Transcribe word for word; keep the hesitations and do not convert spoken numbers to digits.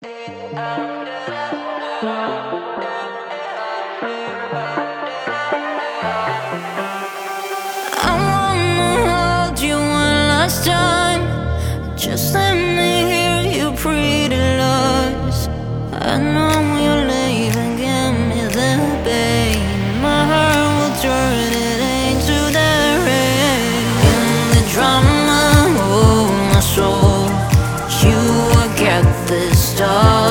hold you one last time. Just let me hear your pretty lies. I know you're leaving, give me the pain. My heart will turn it into the rain. In the drama of my soul, you will get this stuff.